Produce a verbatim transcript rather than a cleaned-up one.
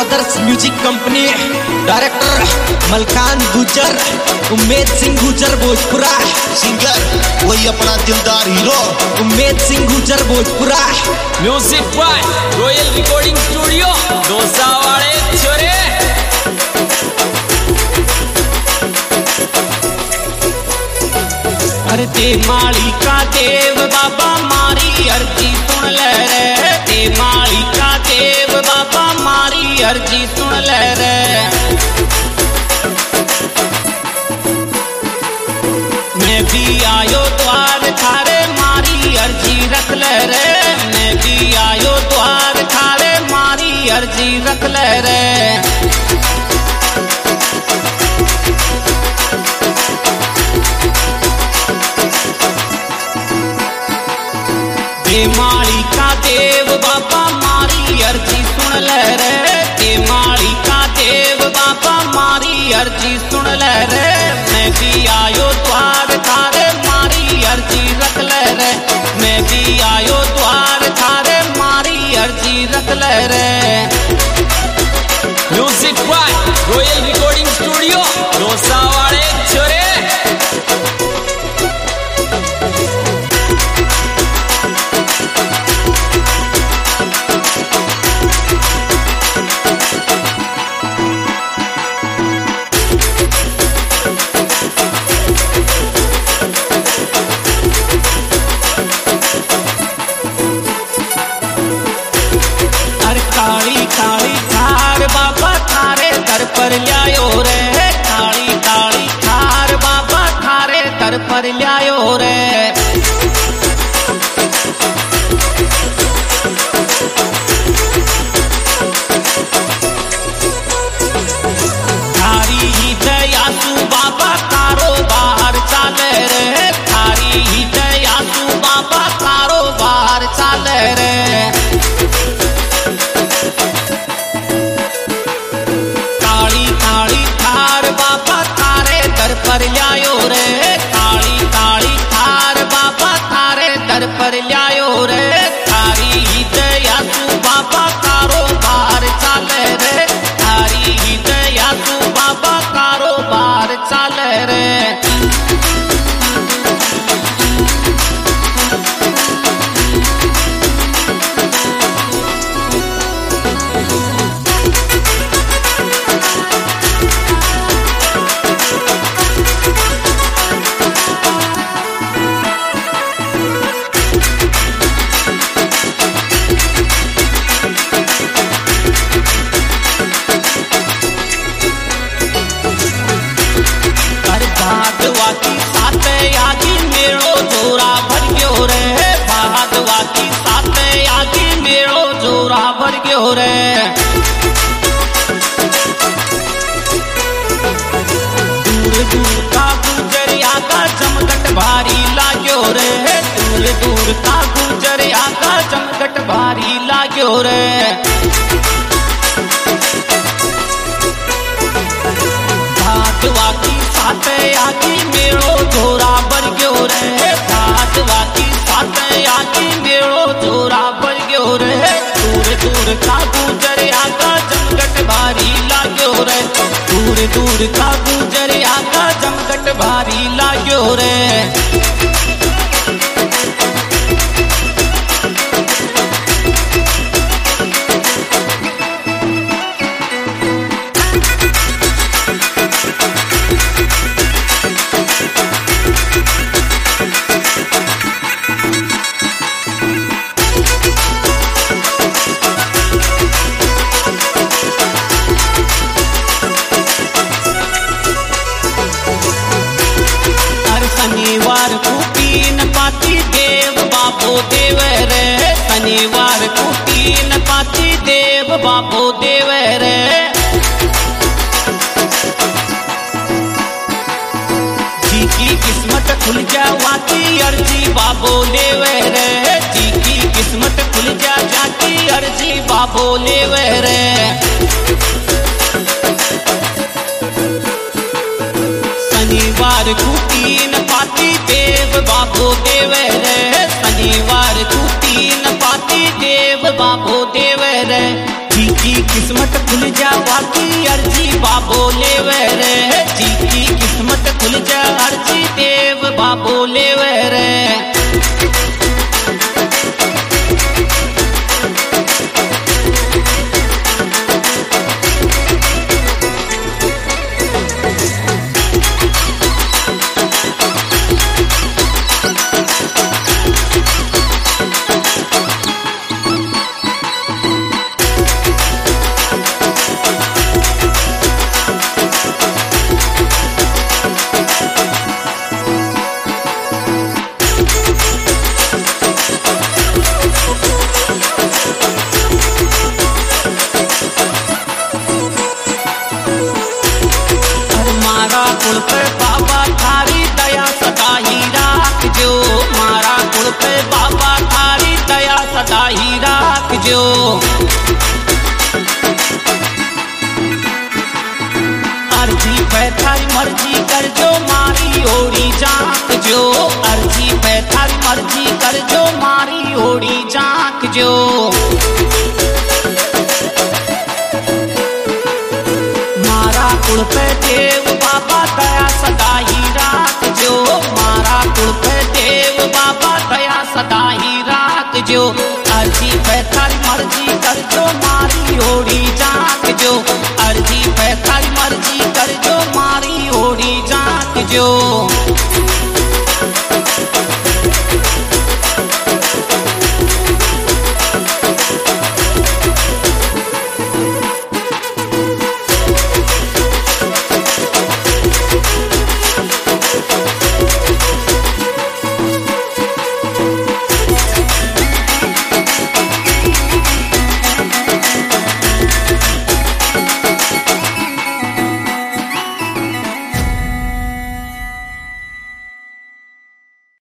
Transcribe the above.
Brothers music company, director Malkan Gujar, Ummed Singh Gujar Bhojpura, singer वही अपना दिलदार hero Ummed Singh Gujar Bhojpura. Music by royal recording studio Dausa वाले छोरे। अरे ते माली का देव बाबा मारी अर्जी सुन ले रे, ते माली का देव बाबा मारी अर्जी सुन ले रे। मैं भी आयो द्वार थारे मारी अर्जी रख ले रे, मैं भी आयो द्वार थारे मारी अर्जी रख ले रे। ते माली का देव बाबा मारी अर्जी सुन ले रे, ते माली का देव बाबा मारी अर्जी सुन ले रे। मैं भी आयो द्वार थारे मारी अर्जी रख ले रे, मैं भी आयो द्वार थारे मारी अर्जी रख ले रे। Music by royal recording studio Dausa वाले छोरे। काली काली थार बाबा थारे दर पर ल्यायो रे, काली काली थार बाबा थारे दर पर ल्यायो रे। थारी ही दयासु बाबा कारोबार चाले रे, थारी ही दयासु बाबा कारोबार चाले रे। पर ल्यायो रे, काली काली थार बाबा थारे दर पर ल्यायो रे। थारी ही दयासु बाबा कारोबार चाले रे, थारी ही दयासु बाबा कारोबार चाले रे। भादवाती सात आगी मेड़ो जोरा भर गयो रे, भादवाती सात आगी मेड़ो जोरा भर गयो रे। दूर दूर का गुजरिया का जमघट भारी लाग्यो रे, दूर दूर का गुजरिया का जमघट भारी लाग्यो रे। भादवाती सात आगी मेड़ो जोरा भर गयो रे, भादवाती सात आगी मेड़ो जोरा भर गयो रे। दूर दूर का गुजरिया का जमघट भारी लाग्यो रे, दूर दूर का गुजरिया का जमघट भारी लाग्यो रे। शनिवार को तीन पाती देव बाबो देव रे, शनिवार को तीन पाती देव बाबो देव रे। जी की किस्मत खुल जावाती अर्जी बाबो देव रे, जी की किस्मत खुल जा जाती अर्जी बाबो देव रे। शनिवार को तीन पाती देव बाबो देव रे, शनिवार को तीन पाती देव बाबो देव रे। जी की किस्मत खुल जा बाकी अर्जी बाबो लेवे रे, जी की किस्मत खुल जा अर्जी देव बाबो लेवे रे। कुल पे बाबा थारी दया सदा ही राखजो, मारा कुल पे बाबा थारी दया सदा ही राखजो। अर्जी पे थारी मर्जी कर